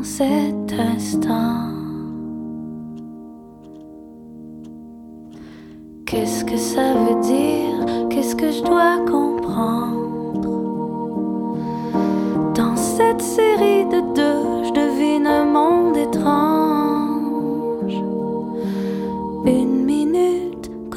cet instant. Qu'est-ce que ça veut dire? Qu'est-ce que je dois comprendre dans cette série?